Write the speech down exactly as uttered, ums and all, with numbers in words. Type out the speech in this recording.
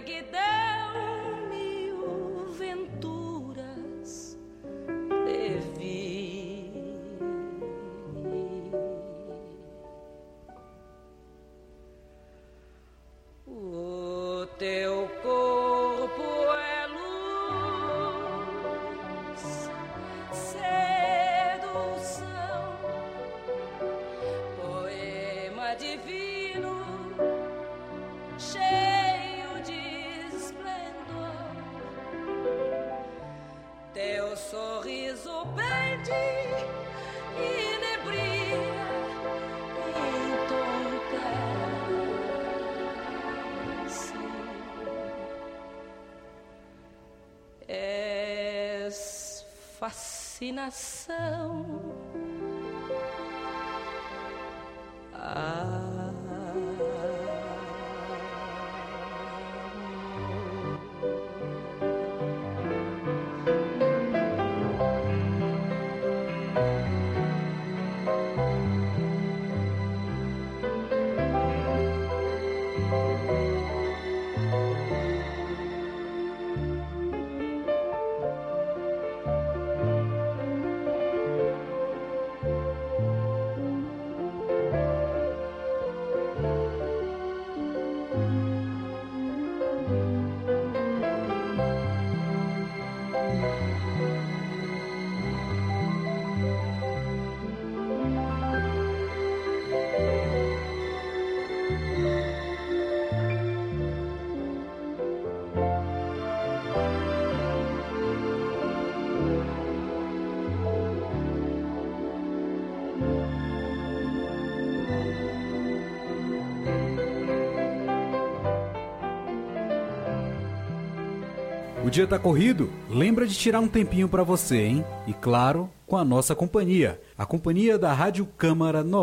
erguidão mil venturas previ. O teu corpo é luz, sedução, poema divino, cheio de esplendor. Teu sorriso pende e inebria em tom doce. És fascinação. Ah, O dia tá corrido? Lembra de tirar um tempinho para você, hein? E claro, com a nossa companhia, a companhia da Rádio Câmara